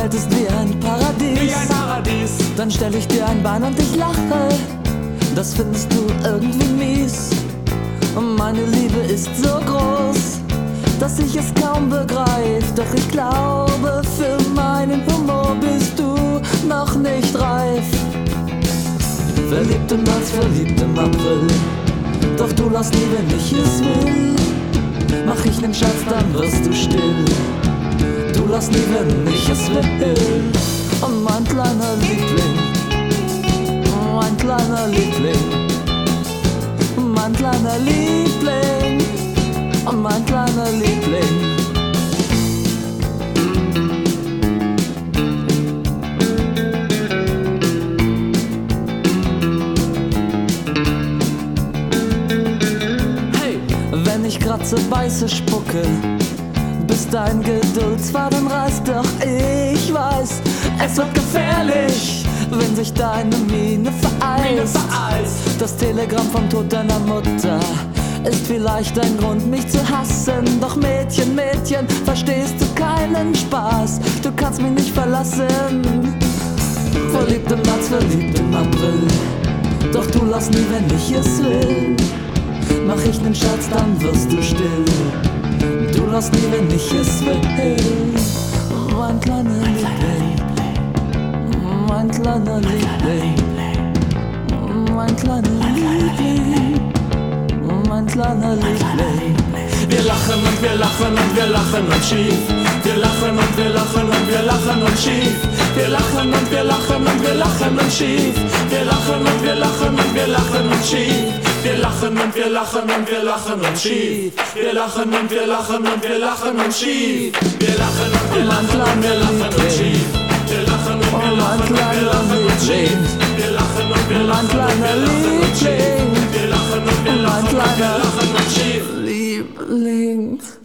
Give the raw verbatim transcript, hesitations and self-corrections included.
Welt ist wie ein Paradies. Wie ein Paradies. Dann stell ich dir ein Bein und ich lache. Das findest du irgendwie mies. Und meine Liebe ist so groß, dass ich es kaum begreif. Doch ich glaube, für meinen Humor bist du noch nicht reif. Verliebt im März, verliebt im April. Doch du lass nie, wenn ich es will. Mach ich nen Schatz, dann wirst du still. Du lass nie, wenn ich es will. Und mein kleiner Liebling, mein kleiner Liebling, mein kleiner Liebling, mein kleiner Liebling. Hey, wenn ich kratze, beiße, spucke, bis dein Geduldsfaden reißt. Doch ich weiß, es wird gefährlich, wenn sich deine Miene vereist. Das Telegramm vom Tod deiner Mutter ist vielleicht ein Grund, mich zu hassen. Doch Mädchen, Mädchen, verstehst du keinen Spaß? Du kannst mich nicht verlassen. Verliebt im März, verliebt im April. Doch du lass nie, wenn ich es will. Mach ich nen Schatz, dann wirst du still. Du lass nie, wenn ich es will. Mein kleiner Liebling, mein kleiner Liebling, mein kleiner Liebling, mein kleiner Liebling. Wir lachen und wir lachen und wir lachen und schief. Wir lachen und wir lachen und wir lachen und schief. Wir lachen und wir lachen und wir lachen und schief. Wir lachen und wir lachen und wir lachen und schief. Wir lachen und wir lachen und wir lachen und schief. Wir lachen und wir lachen und wir lachen und schief. Wir lachen und wir lachen und wir lachen und schief. Wir lachen und wir lachen und wir lachen und schief. Wir lachen und wir lachen und wir lachen und schief. Wir lachen und wir lachen und wir lachen und schief. Liebling.